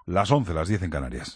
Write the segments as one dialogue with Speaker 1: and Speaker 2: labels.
Speaker 1: Las 11, las 10 en Canarias.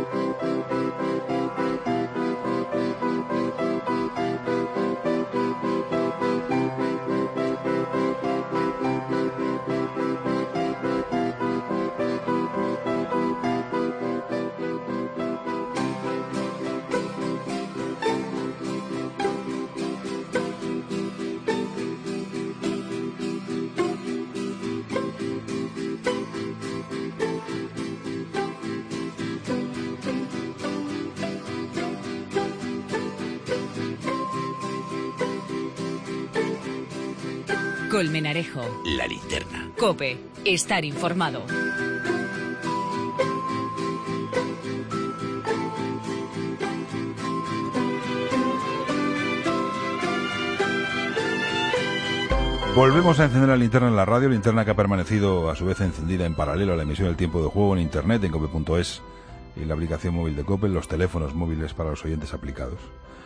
Speaker 2: Colmenarejo.
Speaker 3: La Linterna.
Speaker 2: COPE. Estar informado.
Speaker 1: Volvemos a encender la linterna en la radio, linterna que ha permanecido a su vez encendida en paralelo a la emisión del tiempo de juego en internet, en cope.es, y la aplicación móvil de COPE, los teléfonos móviles para los oyentes aplicados.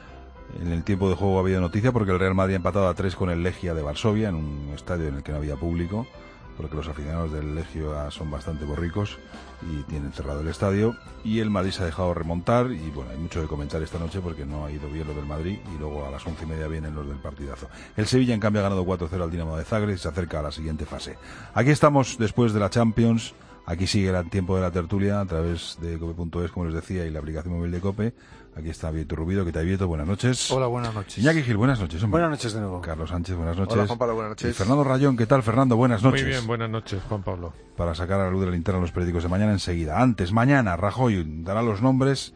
Speaker 1: En el tiempo de juego ha habido noticia porque el Real Madrid ha empatado a 3 con el Legia de Varsovia en un estadio en el que no había público, porque los aficionados del Legia son bastante borricos y tienen cerrado el estadio, y el Madrid se ha dejado remontar, y bueno, hay mucho que comentar esta noche porque no ha ido bien lo del Madrid, y luego a las 11:30 vienen los del partidazo. El Sevilla en cambio ha ganado 4-0 al Dinamo de Zagreb y se acerca a la siguiente fase. Aquí estamos después de la Champions. Aquí sigue el tiempo de la tertulia a través de cope.es, como les decía, y la aplicación móvil de COPE. Aquí está Vieto Rubido. ¿Qué tal, Vieto? Buenas noches.
Speaker 4: Hola, buenas noches.
Speaker 1: Iñaki Gil, buenas noches, hombre.
Speaker 4: Buenas noches de nuevo.
Speaker 1: Carlos Sánchez, buenas noches.
Speaker 4: Hola, Juan Pablo, buenas noches.
Speaker 1: Y Fernando Rayón, ¿qué tal, Fernando? Buenas noches.
Speaker 5: Muy bien, buenas noches, Juan Pablo.
Speaker 1: Para sacar a la luz de la linterna los periódicos de mañana enseguida. Antes, mañana, Rajoy dará los nombres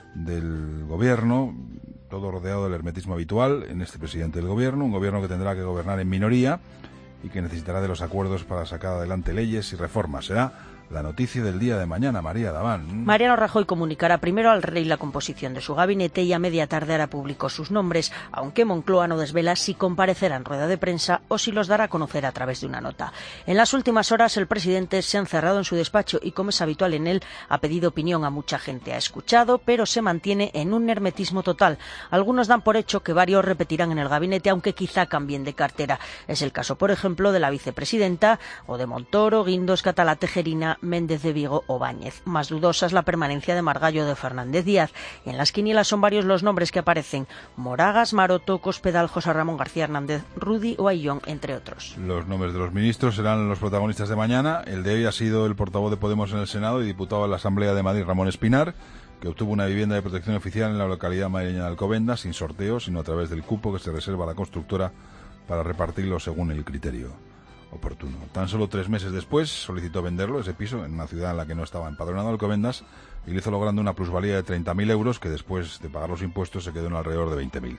Speaker 1: del gobierno, todo rodeado del hermetismo habitual en este presidente del gobierno, un gobierno que tendrá que gobernar en minoría y que necesitará de los acuerdos para sacar adelante leyes y reformas. Será la noticia del día de mañana, María Daván.
Speaker 6: Mariano Rajoy comunicará primero al rey la composición de su gabinete y a media tarde hará público sus nombres, aunque Moncloa no desvela si comparecerá en rueda de prensa o si los dará a conocer a través de una nota. En las últimas horas el presidente se ha encerrado en su despacho y, como es habitual en él, ha pedido opinión a mucha gente. Ha escuchado, pero se mantiene en un hermetismo total. Algunos dan por hecho que varios repetirán en el gabinete, aunque quizá cambien de cartera. Es el caso, por ejemplo, de la vicepresidenta o de Montoro, Guindos, Catalá, Tejerina, Méndez de Vigo o Báñez. Más dudosa es la permanencia de Margallo, de Fernández Díaz. Y en las quinielas son varios los nombres que aparecen: Moragas, Maroto, Cospedal, José Ramón García Hernández, Rudy o Ayllón, entre otros.
Speaker 1: Los nombres de los ministros serán los protagonistas de mañana. El de hoy ha sido el portavoz de Podemos en el Senado y diputado en la Asamblea de Madrid, Ramón Espinar, que obtuvo una vivienda de protección oficial en la localidad madrileña de Alcobendas, sin sorteo, sino a través del cupo que se reserva a la constructora para repartirlo según el criterio oportuno. Tan solo 3 meses después solicitó venderlo, ese piso, en una ciudad en la que no estaba empadronado, Alcobendas, y lo hizo logrando una plusvalía de 30.000 euros que después de pagar los impuestos se quedó en alrededor de 20.000.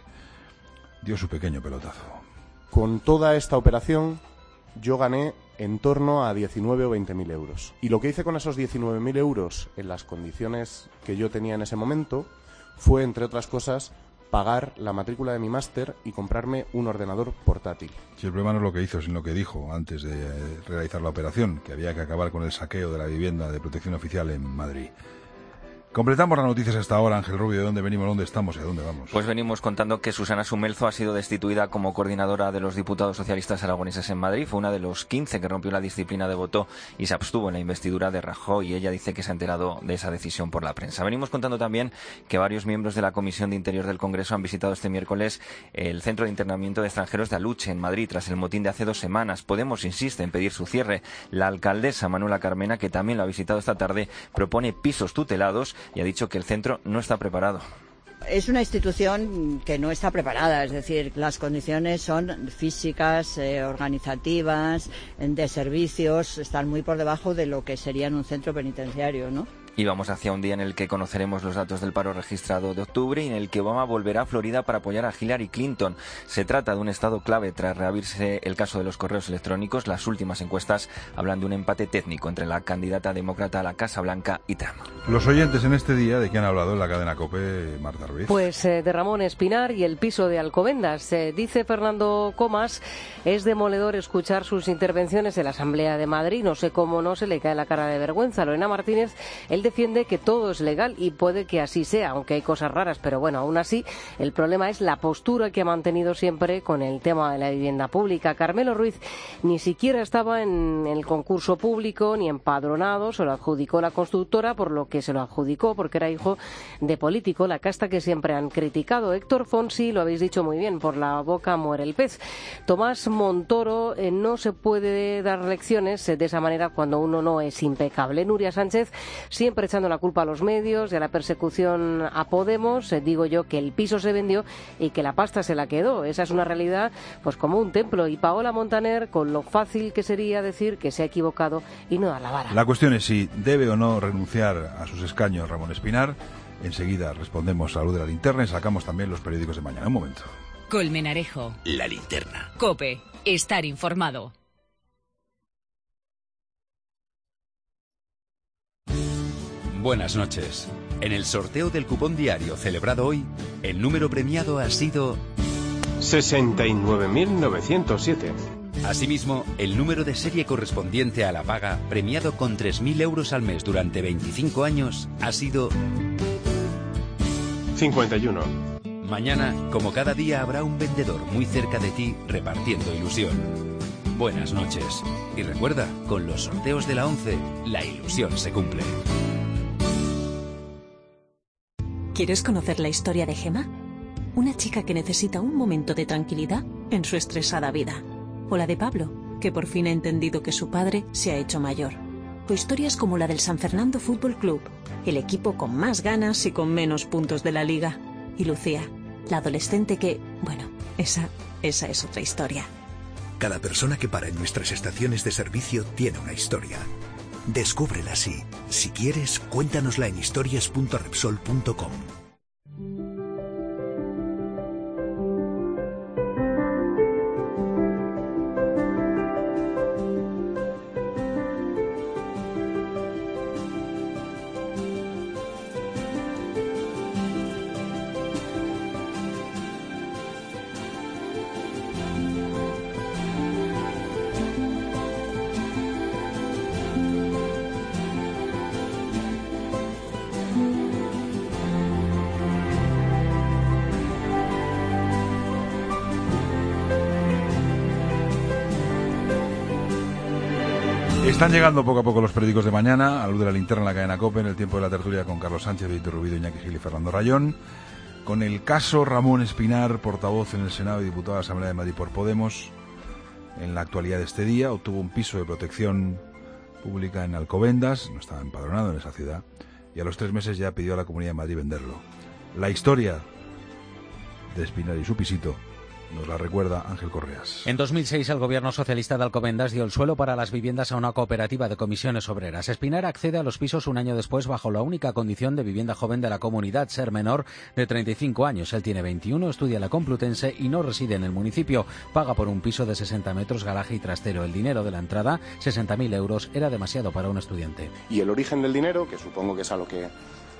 Speaker 1: Dio su pequeño pelotazo.
Speaker 7: Con toda esta operación yo gané en torno a 19 o 20.000 euros. Y lo que hice con esos 19.000 euros en las condiciones que yo tenía en ese momento fue, entre otras cosas, pagar la matrícula de mi máster y comprarme un ordenador portátil.
Speaker 1: Si el problema no es lo que hizo, sino lo que dijo antes de realizar la operación, que había que acabar con el saqueo de la vivienda de protección oficial en Madrid. Completamos las noticias hasta ahora. Ángel Rubio, ¿de dónde venimos, dónde estamos y a dónde vamos?
Speaker 8: Pues venimos contando que Susana Sumelzo ha sido destituida como coordinadora de los diputados socialistas aragoneses en Madrid. Fue una de los 15 que rompió la disciplina de voto y se abstuvo en la investidura de Rajoy, y ella dice que se ha enterado de esa decisión por la prensa. Venimos contando también que varios miembros de la Comisión de Interior del Congreso han visitado este miércoles el Centro de Internamiento de Extranjeros de Aluche, en Madrid, tras el motín de hace 2 semanas. Podemos insiste en pedir su cierre. La alcaldesa Manuela Carmena, que también lo ha visitado esta tarde, propone pisos tutelados y ha dicho que el centro no está preparado.
Speaker 9: Es una institución que no está preparada, es decir, las condiciones son físicas, organizativas, de servicios, están muy por debajo de lo que sería en un centro penitenciario, ¿no?
Speaker 8: Y vamos hacia un día en el que conoceremos los datos del paro registrado de octubre y en el que Obama volverá a Florida para apoyar a Hillary Clinton. Se trata de un estado clave tras reabrirse el caso de los correos electrónicos. Las últimas encuestas hablan de un empate técnico entre la candidata demócrata a la Casa Blanca y Trump.
Speaker 1: Los oyentes en este día, ¿de qué han hablado en la cadena COPE, Marta Ruiz?
Speaker 10: Pues de Ramón Espinar y el piso de Alcobendas. Dice Fernando Comas, es demoledor escuchar sus intervenciones en la Asamblea de Madrid. No sé cómo no se le cae la cara de vergüenza. Lorena Martínez, él defiende que todo es legal y puede que así sea, aunque hay cosas raras, pero bueno, aún así el problema es la postura que ha mantenido siempre con el tema de la vivienda pública. Carmelo Ruiz ni siquiera estaba en el concurso público ni empadronado, se lo adjudicó la constructora, por lo que se lo adjudicó porque era hijo de político, la casta que siempre han criticado. Héctor Fonsi, lo habéis dicho muy bien, por la boca muere el pez. Tomás Montoro, no se puede dar lecciones de esa manera cuando uno no es impecable. Nuria Sánchez, siempre echando la culpa a los medios de la persecución a Podemos. Digo yo que el piso se vendió y que la pasta se la quedó. Esa es una realidad pues como un templo. Y Paola Montaner, con lo fácil que sería decir que se ha equivocado y no dar la vara.
Speaker 1: La cuestión es si debe o no renunciar a sus escaños Ramón Espinar. Enseguida respondemos a la luz de la linterna y sacamos también los periódicos de mañana. Un momento.
Speaker 2: Colmenarejo.
Speaker 3: La linterna.
Speaker 2: COPE. Estar informado.
Speaker 3: Buenas noches. En el sorteo del cupón diario celebrado hoy, el número premiado ha sido
Speaker 4: 69.907.
Speaker 3: Asimismo, el número de serie correspondiente a la paga, premiado con 3.000 euros al mes durante 25 años, ha sido
Speaker 4: 51.
Speaker 3: Mañana, como cada día, habrá un vendedor muy cerca de ti repartiendo ilusión. Buenas noches. Y recuerda, con los sorteos de la 11, la ilusión se cumple.
Speaker 5: ¿Quieres conocer la historia de Gemma? Una chica que necesita un momento de tranquilidad en su estresada vida. O la de Pablo, que por fin ha entendido que su padre se ha hecho mayor. O historias como la del San Fernando Fútbol Club, el equipo con más ganas y con menos puntos de la liga. Y Lucía, la adolescente que, bueno, esa es otra historia.
Speaker 11: Cada persona que para en nuestras estaciones de servicio tiene una historia. Descúbrela así. Si quieres, cuéntanosla en historias.repsol.com.
Speaker 1: Están llegando poco a poco los periódicos de mañana, a luz de la linterna en la cadena COPE, en el tiempo de la tertulia con Carlos Sánchez, Víctor Rubido, Iñaki Gil y Fernando Rayón, con el caso Ramón Espinar, portavoz en el Senado y diputado de la Asamblea de Madrid por Podemos. En la actualidad de este día obtuvo un piso de protección pública en Alcobendas, no estaba empadronado en esa ciudad, y a los 3 meses ya pidió a la Comunidad de Madrid venderlo. La historia de Espinar y su pisito nos la recuerda Ángel Correas.
Speaker 12: En 2006 el gobierno socialista de Alcobendas dio el suelo para las viviendas a una cooperativa de comisiones obreras. Espinar accede a los pisos un año después bajo la única condición de vivienda joven de la comunidad, ser menor de 35 años. Él tiene 21, estudia en la Complutense y no reside en el municipio. Paga por un piso de 60 metros, garaje y trastero. El dinero de la entrada, 60.000 euros, era demasiado para un estudiante.
Speaker 7: Y el origen del dinero, que supongo que es a lo que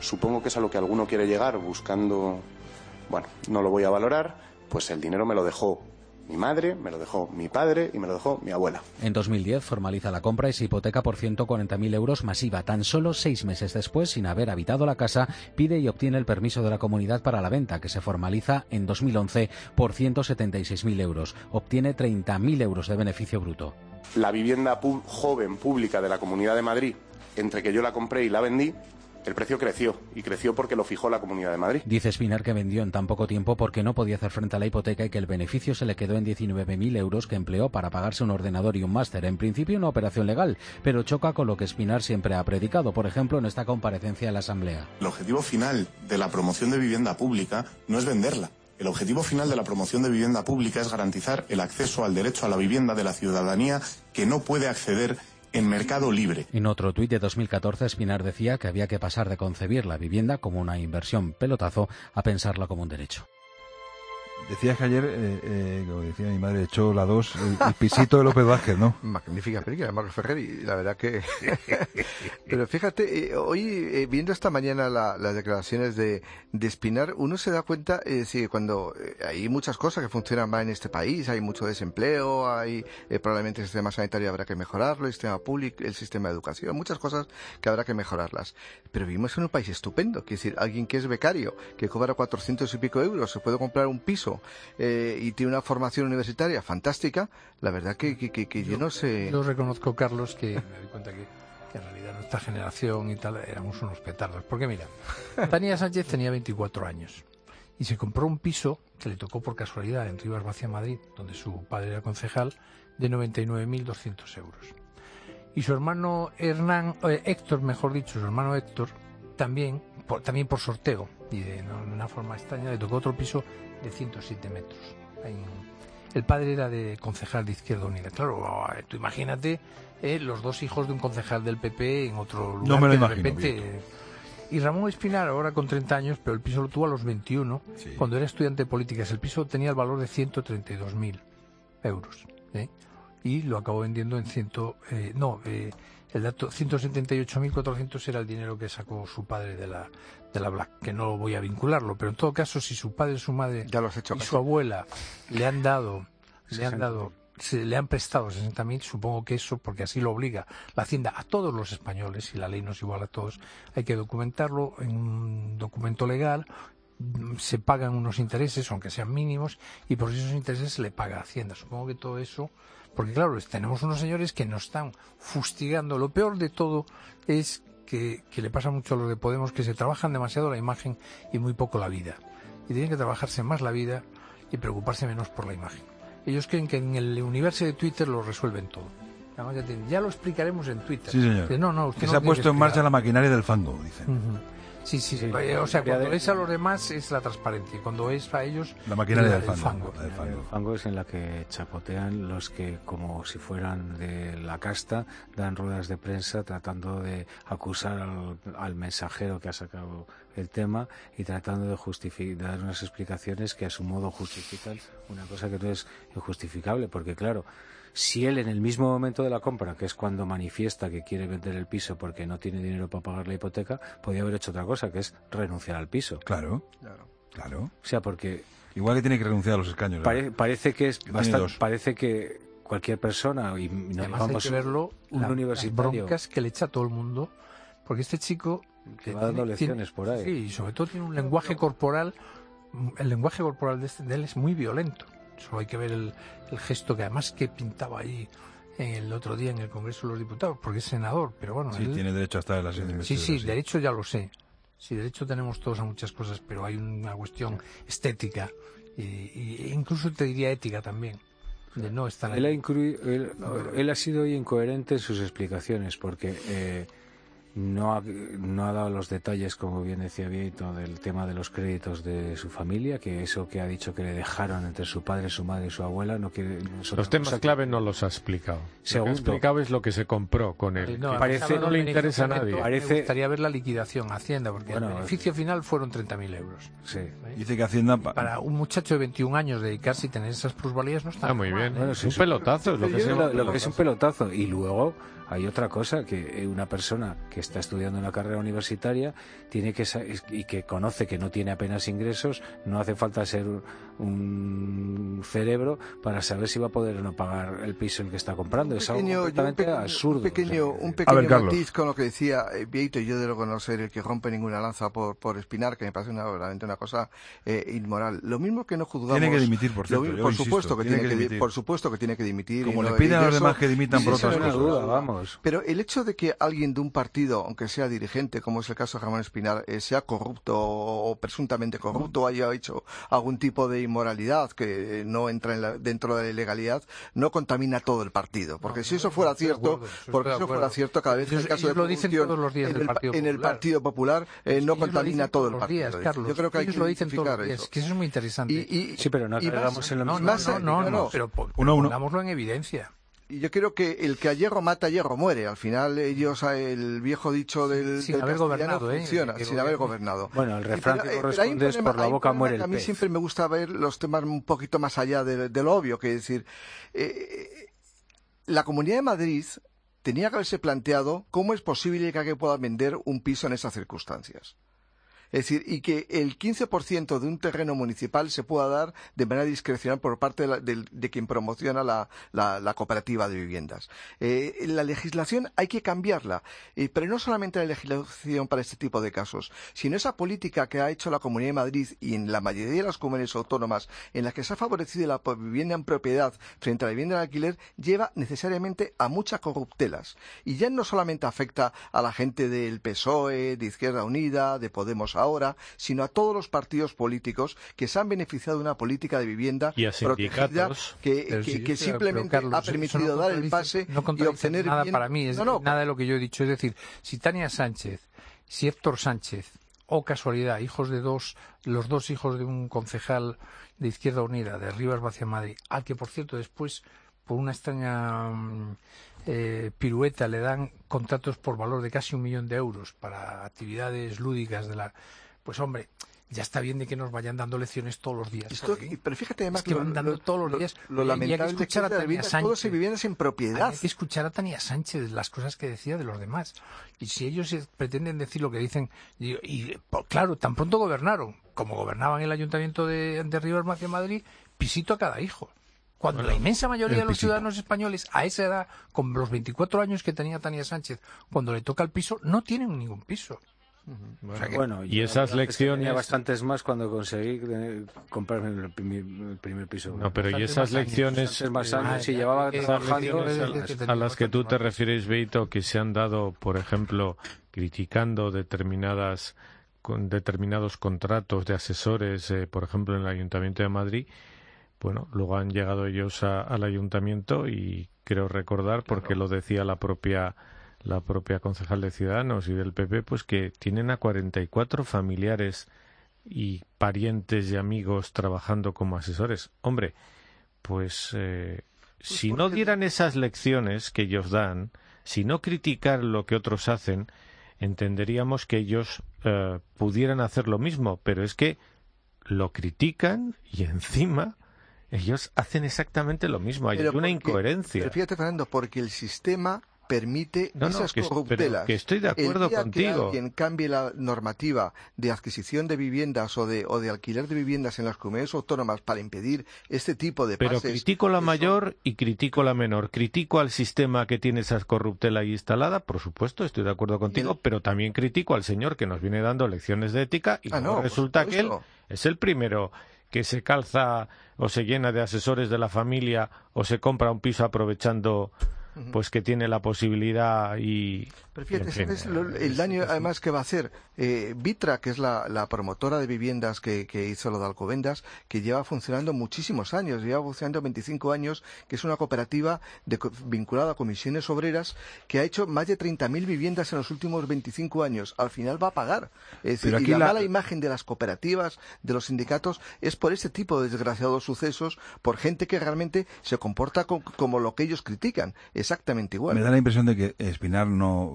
Speaker 7: alguno quiere llegar buscando, bueno, no lo voy a valorar. Pues el dinero me lo dejó mi madre, me lo dejó mi padre y me lo dejó mi abuela.
Speaker 12: En 2010 formaliza la compra y se hipoteca por 140.000 euros masiva. Tan solo 6 meses después, sin haber habitado la casa, pide y obtiene el permiso de la comunidad para la venta, que se formaliza en 2011 por 176.000 euros. Obtiene 30.000 euros de beneficio bruto.
Speaker 7: La vivienda joven pública de la Comunidad de Madrid, entre que yo la compré y la vendí, el precio creció, y creció porque lo fijó la Comunidad de Madrid.
Speaker 12: Dice Espinar que vendió en tan poco tiempo porque no podía hacer frente a la hipoteca y que el beneficio se le quedó en 19.000 euros que empleó para pagarse un ordenador y un máster. En principio una operación legal, pero choca con lo que Espinar siempre ha predicado, por ejemplo en esta comparecencia en la Asamblea.
Speaker 13: El objetivo final de la promoción de vivienda pública no es venderla. El objetivo final de la promoción de vivienda pública es garantizar el acceso al derecho a la vivienda de la ciudadanía que no puede acceder en mercado libre.
Speaker 12: En otro tuit de 2014, Espinar decía que había que pasar de concebir la vivienda como una inversión pelotazo a pensarla como un derecho.
Speaker 1: Decías que ayer, como decía mi madre, echó la 2 el pisito de López Vázquez, ¿no?
Speaker 4: Magnífica película de Marcos Ferreri, la verdad que... Pero fíjate, hoy viendo esta mañana las declaraciones de Espinar, uno se da cuenta, cuando hay muchas cosas que funcionan mal en este país, hay mucho desempleo, hay probablemente el sistema sanitario habrá que mejorarlo, el sistema público, el sistema de educación, muchas cosas que habrá que mejorarlas. Pero vivimos en un país estupendo, que es decir, alguien que es becario, que cobra 400 y pico euros, se puede comprar un piso y tiene una formación universitaria fantástica, la verdad que yo no sé...
Speaker 14: Yo reconozco, Carlos, que me doy cuenta que en realidad nuestra generación y tal éramos unos petardos. Porque mira, Tania Sánchez tenía 24 años y se compró un piso que le tocó por casualidad en Rivas Vacia, Madrid, donde su padre era concejal, de 99.200 euros. Y su hermano Héctor, su hermano Héctor, también por sorteo y de una forma extraña, le tocó otro piso de 107 metros. El padre era de concejal de Izquierda Unida. Claro, tú imagínate los dos hijos de un concejal del PP en otro lugar.
Speaker 1: No me lo
Speaker 14: que
Speaker 1: imagino.
Speaker 14: De repente, y Ramón Espinar, ahora con 30 años, pero el piso lo tuvo a los 21, sí, cuando era estudiante de políticas. El piso tenía el valor de 132.000 euros. Y lo acabó vendiendo en el dato 178.400 era el dinero que sacó su padre de la Black, que no voy a vincularlo, pero en todo caso, si su padre, su madre y su abuela le han prestado 60.000, supongo que eso, porque así lo obliga la Hacienda a todos los españoles, y la ley no es igual a todos, hay que documentarlo en un documento legal, se pagan unos intereses, aunque sean mínimos, y por esos intereses se le paga a Hacienda. Supongo que todo eso, porque claro, tenemos unos señores que nos están fustigando. Lo peor de todo es que le pasa mucho a los de Podemos, que se trabajan demasiado la imagen y muy poco la vida. Y tienen que trabajarse más la vida y preocuparse menos por la imagen. Ellos creen que en el universo de Twitter lo resuelven todo. Ya lo explicaremos en Twitter.
Speaker 1: Sí, señor.
Speaker 14: Usted
Speaker 1: se ha puesto en marcha la maquinaria del fango, dicen.
Speaker 14: Sí. O sea, cuando es a los demás es la transparencia, cuando es a ellos
Speaker 1: la maquinaria del
Speaker 14: fango.
Speaker 15: El fango es en la que chapotean los que, como si fueran de la casta, dan ruedas de prensa tratando de acusar al mensajero que ha sacado el tema y tratando de dar unas explicaciones que a su modo justifican una cosa que no es injustificable, porque claro, si él en el mismo momento de la compra, que es cuando manifiesta que quiere vender el piso porque no tiene dinero para pagar la hipoteca, podía haber hecho otra cosa, que es renunciar al piso.
Speaker 1: Claro.
Speaker 15: O sea, porque...
Speaker 1: Igual que tiene que renunciar a los escaños.
Speaker 15: Parece que es bastante... Parece que cualquier persona, y no
Speaker 14: digamos hay que verlo,
Speaker 15: un universitario...
Speaker 14: Las broncas que le echa a todo el mundo, porque este chico...
Speaker 15: que va dando lecciones por ahí.
Speaker 14: Sí, y sobre todo tiene un lenguaje corporal... El lenguaje corporal de él es muy violento. Solo hay que ver el gesto que además que pintaba ahí el otro día en el Congreso de los Diputados, porque es senador, pero bueno...
Speaker 1: Sí, tiene derecho a estar en la sesión de investidura.
Speaker 14: Sí, derecho ya lo sé. Sí, derecho tenemos todos a muchas cosas, pero hay una cuestión estética e incluso te diría ética también, de no estar ahí.
Speaker 15: Él ha sido incoherente en sus explicaciones, porque... No ha dado los detalles, como bien decía Vieito, del tema de los créditos de su familia, que eso que ha dicho que le dejaron entre su padre, su madre y su abuela, no quiere...
Speaker 16: Los temas clave no los ha explicado.
Speaker 15: Segundo,
Speaker 16: lo que ha explicado es lo que se compró con él. No le interesa a nadie.
Speaker 14: Me gustaría ver la liquidación a Hacienda, porque el beneficio final fueron 30.000 euros.
Speaker 15: Sí.
Speaker 1: Dice que Hacienda...
Speaker 14: Para un muchacho de 21 años dedicarse y tener esas plusvalías no está
Speaker 16: muy bien.
Speaker 15: Bueno,
Speaker 16: es un pelotazo. Es
Speaker 15: lo que es un pelotazo. Y luego... Hay otra cosa, que una persona que está estudiando una carrera universitaria tiene y que conoce que no tiene apenas ingresos, no hace falta ser un cerebro para saber si va a poder o no pagar el piso en el que está comprando. Es algo completamente absurdo.
Speaker 4: Un pequeño matiz con lo que decía Vieito, y yo de no ser el que rompe ninguna lanza por Espinar, que me parece realmente una cosa inmoral. Lo mismo que no juzgamos...
Speaker 1: Tiene que dimitir, por cierto.
Speaker 4: Por supuesto que tiene que dimitir.
Speaker 1: Como le piden a los demás que dimitan por otras cosas.
Speaker 15: Duda, vamos.
Speaker 4: Pero el hecho de que alguien de un partido, aunque sea dirigente, como es el caso de Ramón Espinar, sea corrupto o presuntamente corrupto, o haya hecho algún tipo de inmoralidad que no entra dentro de la ilegalidad, no contamina todo el partido. Porque si eso fuera cierto, cada vez en el caso de corrupción en el Partido Popular no contamina todo el partido. Yo creo que hay que identificar eso.
Speaker 14: Que eso es muy interesante.
Speaker 15: Sí, pero no agregamos en lo mismo.
Speaker 14: No, pero pongámoslo en evidencia.
Speaker 4: Y yo creo que el que a hierro mata, a hierro muere. Al final ellos, el viejo dicho del
Speaker 14: haber gobernado,
Speaker 4: funciona, sin haber gobernado.
Speaker 15: Bueno, el refrán que corresponde es por la boca muere el pez.
Speaker 4: A mí siempre me gusta ver los temas un poquito más allá de lo obvio, que es decir, la Comunidad de Madrid tenía que haberse planteado cómo es posible que alguien pueda vender un piso en esas circunstancias. Es decir, y que el 15% de un terreno municipal se pueda dar de manera discrecional por parte de quien promociona la cooperativa de viviendas. La legislación hay que cambiarla, pero no solamente la legislación para este tipo de casos, sino esa política que ha hecho la Comunidad de Madrid y en la mayoría de las comunidades autónomas en las que se ha favorecido la vivienda en propiedad frente a la vivienda en alquiler, lleva necesariamente a muchas corruptelas. Y ya no solamente afecta a la gente del PSOE, de Izquierda Unida, de Podemos ahora, sino a todos los partidos políticos que se han beneficiado de una política de vivienda
Speaker 16: y a sindicatos
Speaker 4: que simplemente ha permitido dar el pase y obtener
Speaker 14: nada para mí, nada de lo que yo he dicho. Es decir, si Tania Sánchez, si Héctor Sánchez, o casualidad, los dos hijos de un concejal de Izquierda Unida, de Rivas Vacia Madrid, al que por cierto después, por una extraña pirueta, le dan contratos por valor de casi 1 millón de euros para actividades lúdicas pues hombre, ya está bien de que nos vayan dando lecciones todos los días.
Speaker 4: Pero fíjate además
Speaker 14: que van dando todos los días.
Speaker 4: Lo lamentable es que escuchar a Tania Sánchez. Todos se viviendas en propiedad.
Speaker 14: Hay que escuchar a Tania Sánchez las cosas que decía de los demás. Y si ellos pretenden decir lo que dicen, claro, tan pronto gobernaron, como gobernaban el Ayuntamiento de Rivas Vacia Madrid, pisito a cada hijo. Cuando la inmensa mayoría de los ciudadanos españoles a esa edad, con los 24 años que tenía Tania Sánchez, cuando le toca el piso, no tienen ningún piso.
Speaker 16: Y esas lecciones...
Speaker 15: Tenía bastantes más cuando conseguí comprarme el primer piso.
Speaker 16: No, pero y esas lecciones... a las que tú te refieres, Beito, que se han dado, por ejemplo, criticando determinados contratos de asesores, por ejemplo, en el Ayuntamiento de Madrid. Bueno, luego han llegado ellos al ayuntamiento y creo recordar, porque lo decía la propia concejal de Ciudadanos y del PP, pues que tienen a 44 familiares y parientes y amigos trabajando como asesores. Hombre, pues si no dieran esas lecciones que ellos dan, si no criticar lo que otros hacen, entenderíamos que ellos pudieran hacer lo mismo, pero es que lo critican y encima... ellos hacen exactamente lo mismo. Hay una incoherencia.
Speaker 4: Pero fíjate, Fernando, porque el sistema permite esas corruptelas.
Speaker 16: Que estoy de acuerdo contigo.
Speaker 4: Que alguien cambie la normativa de adquisición de viviendas o de alquiler de viviendas en las comunidades autónomas para impedir este tipo de pases...
Speaker 16: Pero critico la mayor y critico la menor. Critico al sistema que tiene esa corruptela ahí instalada, por supuesto, estoy de acuerdo contigo, pero también critico al señor que nos viene dando lecciones de ética y resulta que él es el primero que se calza o se llena de asesores de la familia o se compra un piso aprovechando pues que tiene la posibilidad y...
Speaker 4: Pero fíjate, ¿sabes el daño además que va a hacer? Vitra, que es la promotora de viviendas que hizo lo de Alcobendas, que lleva funcionando muchísimos años, lleva funcionando 25 años, que es una cooperativa vinculada a comisiones obreras, que ha hecho más de 30.000 viviendas en los últimos 25 años. Al final va a pagar. Es decir, y la mala imagen de las cooperativas, de los sindicatos, es por este tipo de desgraciados sucesos, por gente que realmente se comporta como lo que ellos critican. Exactamente igual.
Speaker 1: Me da la impresión de que Espinar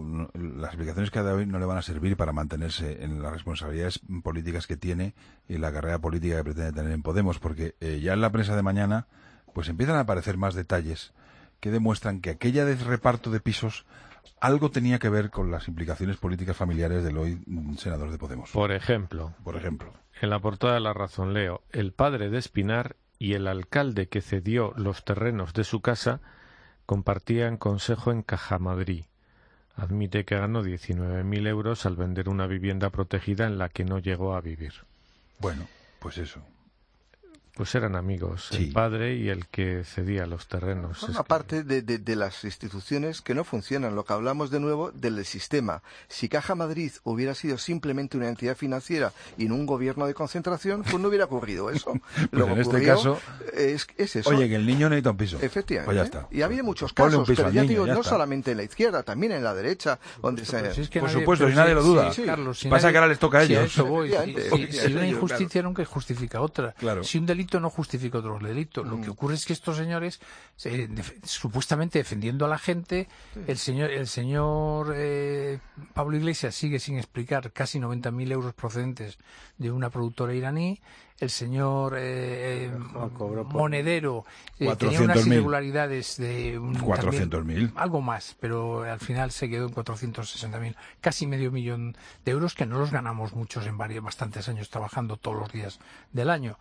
Speaker 1: las explicaciones que ha dado hoy no le van a servir para mantenerse en las responsabilidades políticas que tiene y la carrera política que pretende tener en Podemos, porque ya en la prensa de mañana pues empiezan a aparecer más detalles que demuestran que aquella de reparto de pisos algo tenía que ver con las implicaciones políticas familiares del hoy senador de Podemos.
Speaker 16: Por ejemplo, en la portada de La Razón leo: el padre de Espinar y el alcalde que cedió los terrenos de su casa compartían consejo en Cajamadrid. Admite que ganó 19.000 euros al vender una vivienda protegida en la que no llegó a vivir.
Speaker 1: Bueno, pues eso.
Speaker 16: Pues eran amigos, sí. El padre y el que cedía los terrenos.
Speaker 4: Forma parte de las instituciones que no funcionan. Lo que hablamos de nuevo del sistema. Si Caja Madrid hubiera sido simplemente una entidad financiera y no un gobierno de concentración, pues no hubiera ocurrido eso.
Speaker 1: Pues en este caso
Speaker 4: es eso.
Speaker 1: Oye, que el niño necesita un piso.
Speaker 4: Efectivamente.
Speaker 1: Pues ya está.
Speaker 4: Y había muchos casos, pero ya digo, no solamente en la izquierda, también en la derecha, donde
Speaker 1: por supuesto, si nadie lo duda.
Speaker 14: Sí, Carlos,
Speaker 1: pasa que ahora les toca a ellos.
Speaker 14: Si una injusticia nunca justifica otra.
Speaker 1: Claro.
Speaker 14: Si un delito delito no justifica otro delito. Lo que ocurre es que estos señores, supuestamente defendiendo a la gente, el señor Pablo Iglesias sigue sin explicar casi 90.000 euros procedentes de una productora iraní. El señor Monedero tenía unas irregularidades de
Speaker 1: 400.000,
Speaker 14: algo más, pero al final se quedó en 460.000, casi medio millón de euros, que no los ganamos muchos en bastantes años trabajando todos los días del año.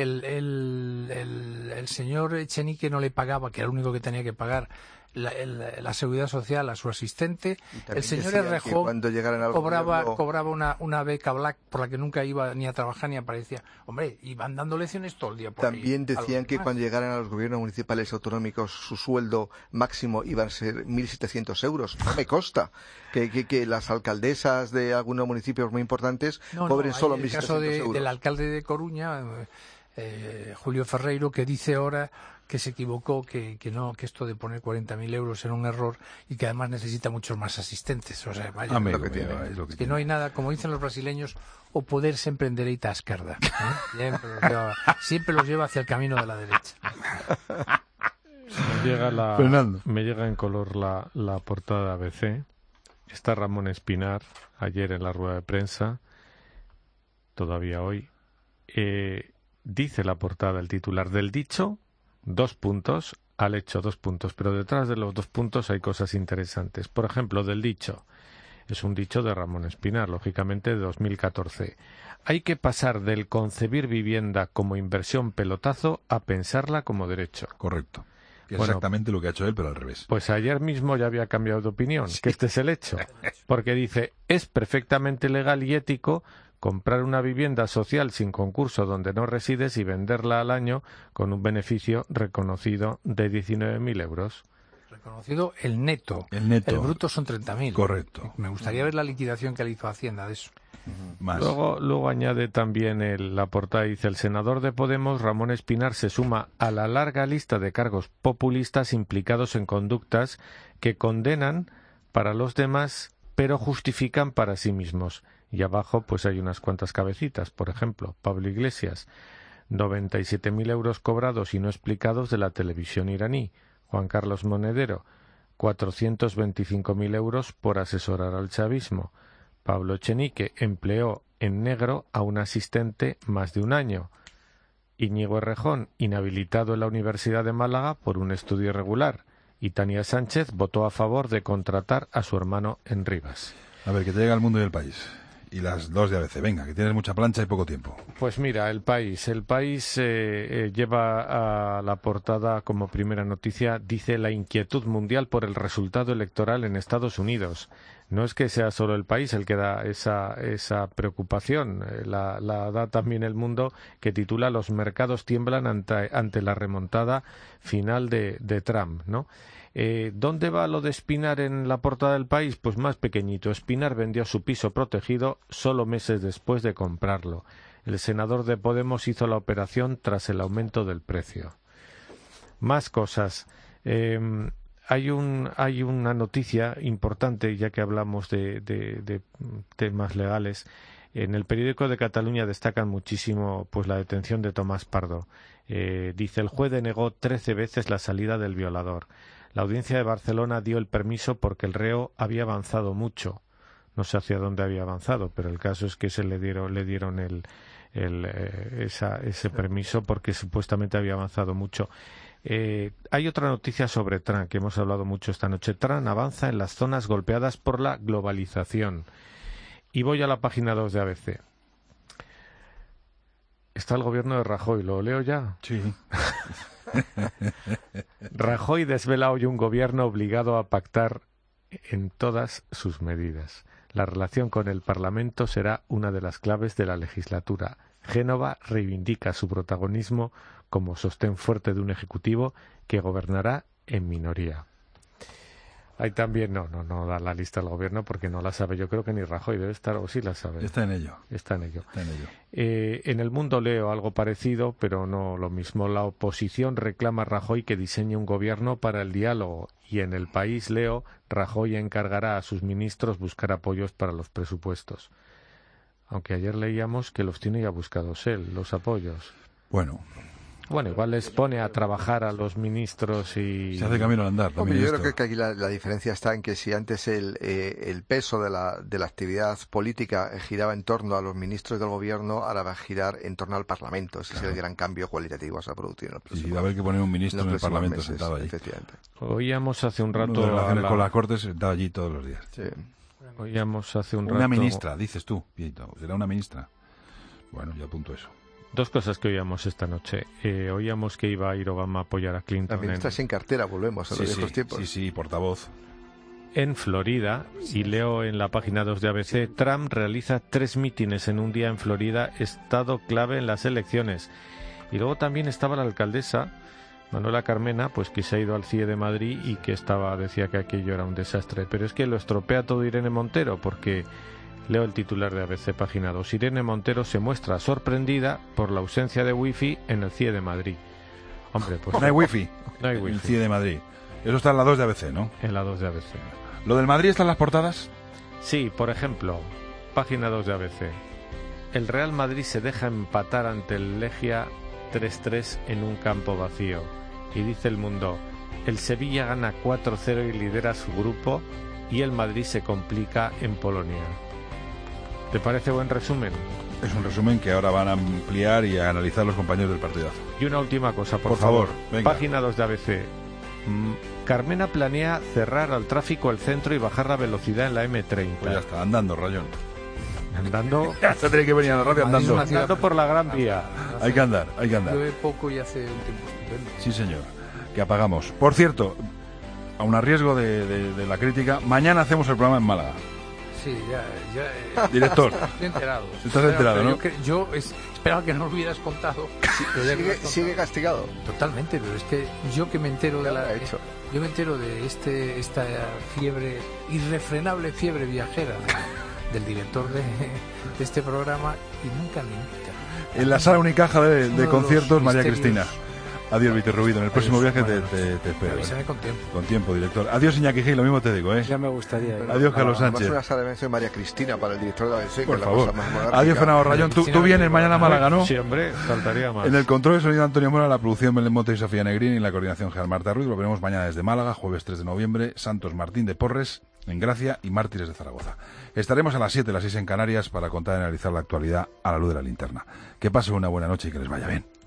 Speaker 14: El señor Echenique no le pagaba, que era el único que tenía que pagar, la seguridad social a su asistente. El señor Errejón cobraba una beca Black por la que nunca iba ni a trabajar ni aparecía. Hombre, iban dando lecciones todo el día por
Speaker 4: También
Speaker 14: ahí,
Speaker 4: decían que cuando llegaran a los gobiernos municipales autonómicos su sueldo máximo iba a ser 1.700 euros. No me consta que las alcaldesas de algunos municipios muy importantes cobren solo 1.700 euros.
Speaker 14: El caso del alcalde de Coruña, Julio Ferreiro, que dice ahora que se equivocó, que esto de poner 40.000 euros era un error y que además necesita muchos más asistentes. O sea, vaya, que no hay nada, como dicen los brasileños, o poder se emprender y tascarda. Siempre los lleva hacia el camino de la derecha.
Speaker 16: Me llega en color la portada de ABC. Está Ramón Espinar, ayer en la rueda de prensa, todavía hoy. Dice la portada, el titular del dicho, 2 puntos, al hecho 2 puntos, pero detrás de los 2 puntos hay cosas interesantes. Por ejemplo, del dicho, es un dicho de Ramón Espinar, lógicamente de 2014. Hay que pasar del concebir vivienda como inversión pelotazo a pensarla como derecho.
Speaker 1: Correcto. Exactamente lo que ha hecho él, pero al revés.
Speaker 16: Pues ayer mismo ya había cambiado de opinión, que este es el hecho. Porque dice, es perfectamente legal y ético comprar una vivienda social sin concurso donde no resides y venderla al año con un beneficio reconocido de 19.000 euros.
Speaker 14: Reconocido el neto. El bruto son 30.000.
Speaker 1: Correcto.
Speaker 14: Me gustaría ver la liquidación que le hizo Hacienda de eso.
Speaker 1: Más.
Speaker 16: Luego añade también la portada, dice, el senador de Podemos, Ramón Espinar, se suma a la larga lista de cargos populistas implicados en conductas que condenan para los demás, pero justifican para sí mismos. Y abajo pues hay unas cuantas cabecitas. Por ejemplo, Pablo Iglesias, 97.000 euros cobrados y no explicados de la televisión iraní. Juan Carlos Monedero, 425.000 euros por asesorar al chavismo. Pablo Echenique empleó en negro a un asistente más de un año. Íñigo Errejón, inhabilitado en la Universidad de Málaga por un estudio irregular. Y Tania Sánchez votó a favor de contratar a su hermano en Rivas.
Speaker 1: A ver, que te llega al mundo y el país. Y las 2 de ABC. Venga, que tienes mucha plancha y poco tiempo.
Speaker 16: Pues mira, el país lleva a la portada como primera noticia, dice la inquietud mundial por el resultado electoral en Estados Unidos. No es que sea solo el país el que da esa preocupación, la da también El Mundo, que titula Los mercados tiemblan ante la remontada final de Trump, ¿no? ¿Dónde va lo de Espinar en la portada del país? Pues más pequeñito. Espinar vendió su piso protegido solo meses después de comprarlo. El senador de Podemos hizo la operación tras el aumento del precio. Más cosas. Hay una noticia importante, ya que hablamos de temas legales. En el periódico de Cataluña destacan muchísimo pues la detención de Tomás Pardo. Dice, el juez denegó 13 veces la salida del violador. La audiencia de Barcelona dio el permiso porque el reo había avanzado mucho. No sé hacia dónde había avanzado, pero el caso es que le dieron ese permiso porque supuestamente había avanzado mucho. Hay otra noticia sobre Trump, que hemos hablado mucho esta noche. Trump avanza en las zonas golpeadas por la globalización. Y voy a la página 2 de ABC. Está el gobierno de Rajoy, ¿lo leo ya?
Speaker 1: Sí.
Speaker 16: Rajoy desvela hoy un gobierno obligado a pactar en todas sus medidas. La relación con el Parlamento será una de las claves de la legislatura. Génova reivindica su protagonismo como sostén fuerte de un ejecutivo que gobernará en minoría. Hay también, no da la lista al gobierno porque no la sabe. Yo creo que ni Rajoy debe estar, o sí la sabe.
Speaker 1: Está en ello.
Speaker 16: En El Mundo leo algo parecido, pero no lo mismo. La oposición reclama a Rajoy que diseñe un gobierno para el diálogo. Y en El País leo, Rajoy encargará a sus ministros buscar apoyos para los presupuestos. Aunque ayer leíamos que los tiene ya buscados él, los apoyos.
Speaker 1: Bueno,
Speaker 16: Bueno, igual les pone a trabajar a los ministros y...
Speaker 1: Se hace camino al andar.
Speaker 4: Hombre, yo creo que aquí la diferencia está en que si antes el peso de la actividad política giraba en torno a los ministros del gobierno, ahora va a girar en torno al Parlamento. Ese es el gran cambio cualitativo que se ha producido.
Speaker 1: Y va a haber que poner un ministro en el Parlamento sentado allí.
Speaker 4: Efectivamente.
Speaker 16: Oíamos hace un rato...
Speaker 1: de relaciones con las Cortes sentado allí todos los días.
Speaker 4: Sí.
Speaker 16: Oíamos hace un rato...
Speaker 1: Una ministra, dices tú, Pietro. ¿Será una ministra? Bueno, yo apunto eso.
Speaker 16: Dos cosas que oíamos esta noche. Oíamos que iba a ir Obama a apoyar a Clinton.
Speaker 4: La ministra sin cartera, volvemos a los viejos tiempos.
Speaker 1: Sí, portavoz.
Speaker 16: En Florida, y leo en la página 2 de ABC, Trump realiza 3 mítines en un día en Florida, estado clave en las elecciones. Y luego también estaba la alcaldesa, Manuela Carmena, pues que se ha ido al CIE de Madrid y que decía que aquello era un desastre. Pero es que lo estropea todo Irene Montero, porque... Leo el titular de ABC, página 2. Irene Montero se muestra sorprendida por la ausencia de wifi en el CIE de Madrid. Hombre, pues...
Speaker 1: No hay wifi.
Speaker 16: No hay wifi.
Speaker 1: En el CIE de Madrid. Eso está en la 2 de ABC, ¿no?
Speaker 16: En la 2 de ABC.
Speaker 1: ¿Lo del Madrid está en las portadas?
Speaker 16: Sí, por ejemplo, página 2 de ABC. El Real Madrid se deja empatar ante el Legia 3-3 en un campo vacío. Y dice El Mundo, el Sevilla gana 4-0 y lidera su grupo y el Madrid se complica en Polonia. ¿Te parece buen resumen?
Speaker 1: Es un resumen que ahora van a ampliar y a analizar los compañeros del partidazo.
Speaker 16: Y una última cosa, por
Speaker 1: favor.
Speaker 16: Venga. Página 2 de ABC. Carmena planea cerrar al tráfico el centro y bajar la velocidad en la M30.
Speaker 1: Pues ya está, andando, Rayón.
Speaker 16: Andando...
Speaker 1: Ya se tiene que venir a la radio andando.
Speaker 16: Andando por la Gran Vía.
Speaker 1: Hay que andar.
Speaker 14: Llueve poco y hace un tiempo estupendo.
Speaker 1: Sí, señor. Que apagamos. Por cierto, aun a riesgo de la crítica, mañana hacemos el programa en Málaga.
Speaker 14: Sí, ya.
Speaker 1: Director.
Speaker 14: Estoy enterado.
Speaker 1: Estás enterado, ¿no?
Speaker 14: Yo esperaba que no lo hubieras contado.
Speaker 4: Sigue castigado.
Speaker 14: Totalmente, pero es que yo que me entero de yo me entero de esta fiebre, irrefrenable fiebre viajera del director de este programa y nunca me invita.
Speaker 1: En la sala Unicaja de conciertos, María Cristina. Adiós, Víctor Rubido. En el próximo viaje te espero.
Speaker 14: Avísame con tiempo.
Speaker 1: Con tiempo, director. Adiós, Iñaki Gil, lo mismo te digo, ¿eh?
Speaker 15: Ya me gustaría.
Speaker 1: Adiós, Carlos Sánchez.
Speaker 4: Una sala de María Cristina para el director de ABC.
Speaker 1: Por favor. Adiós, Fernando Rayón. Tú vienes mañana a Málaga, ¿no?
Speaker 16: Sí, hombre, faltaría más.
Speaker 1: En el control de sonido Antonio Mora, la producción Belén Monte y Sofía Negrín y la coordinación General Marta Ruiz. Lo veremos mañana desde Málaga, jueves 3 de noviembre, Santos Martín de Porres, en Gracia y Mártires de Zaragoza. Estaremos a las 7, las 6 en Canarias para contar y analizar la actualidad a la luz de la linterna. Que pasen una buena noche y que les vaya bien.